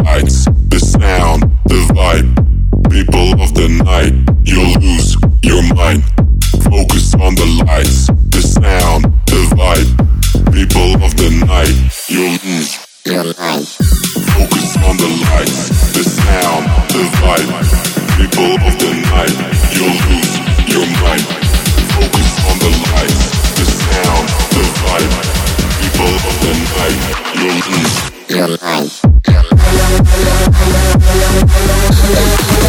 lights, the sound, the vibe. People of the night, you'll lose your mind. Focus on the lights, the sound, the vibe. People of the night, you'll lose your mind. Focus on the lights, the sound, the vibe. People of the night, you'll lose your mind. Focus on the lights, the sound, the vibe. People of the night, you'll lose your mind.